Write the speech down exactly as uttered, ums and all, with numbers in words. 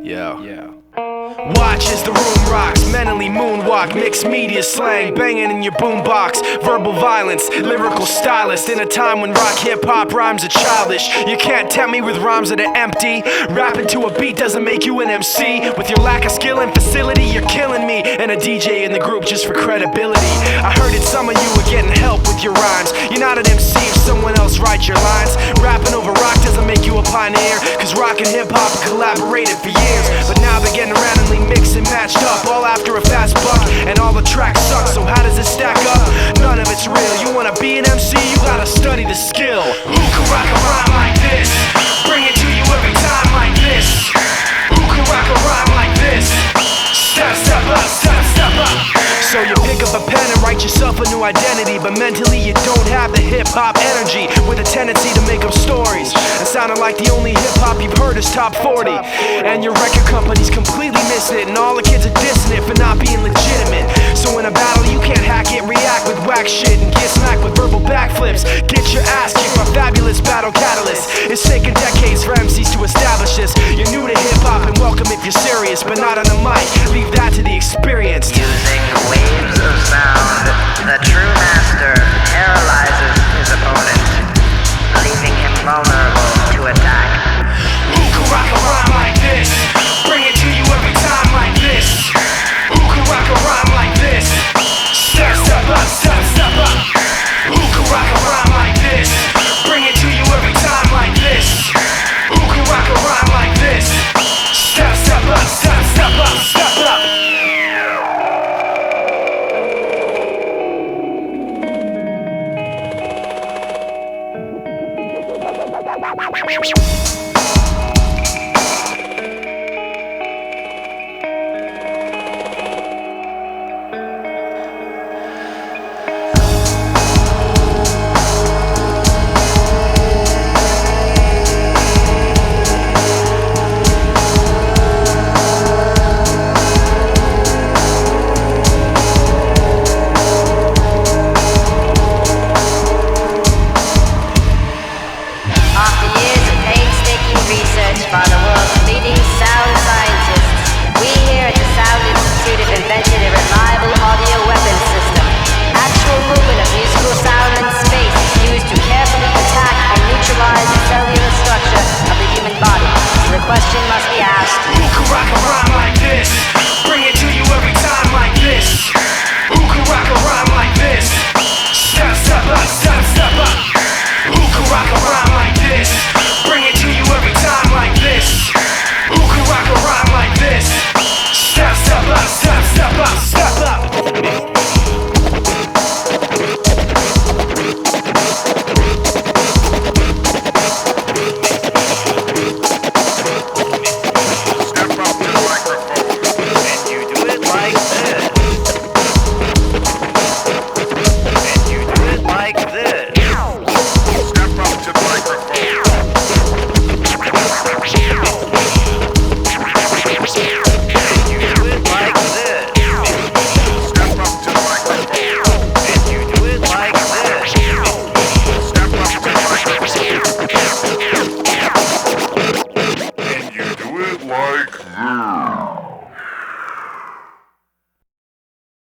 Yeah. Yeah. Watch as the room rocks, mentally moonwalk, mixed media slang, banging in your boombox, verbal violence, lyrical stylist, in a time when rock hip-hop rhymes are childish. You can't tempt me with rhymes that are empty. Rapping to a beat doesn't make you an M C. With your lack of skill and facility, you're killing me. And a D J in the group just for credibility. I heard it, some of you are getting help with your rhymes. You're not an M C if someone else writes your lines. Rapping over rock doesn't make you a pioneer, cause rock and hip-hop collaborated for years. But now they're getting randomly mixed and matched up, all after a fast buck, and all the tracks suck. So how does it stack up? None of it's real. You wanna be an M C, you gotta study the skill. Who can rock a rhyme like this? Bring it to you every time like this. Who can rock a rhyme like this? Step, step up, step, step up. So you pick up a pen and write yourself a new identity, but mentally you don't have the hip-hop energy, with a tendency to make up stories and sounding like the only hip-hop you've heard is top forty. And your record company's completely missing it, and all the kids are dissing it for not being legitimate. So in a battle you can't hack it, react with whack shit, and get smacked with verbal backflips. Get your ass kicked by fabulous battle catalyst. It's taken decades for M Cs to establish this. You're new to hip-hop and welcome if you're serious, but not on the mic, leave that to the experienced. Using waves of sound, the true master paralyzes his opponent, leaving him vulnerable to attack. Who can rock a rhyme like this? Bring it to you every time like this. Who can rock a rhyme like this? Step, step up, step, step up. Who can rock a rhyme like this? Bring it to you every time like this. Who can rock a rhyme like this? Step, step up, step, step up, step up. We'll be right back.